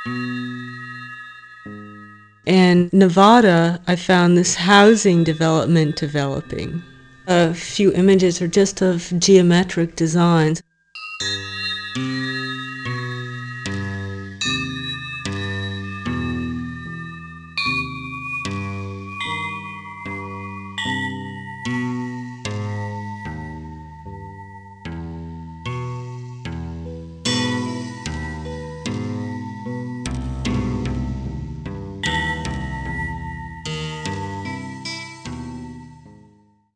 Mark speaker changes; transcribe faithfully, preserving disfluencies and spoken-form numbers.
Speaker 1: In Nevada, I found this housing development developing. A few images are just of geometric designs.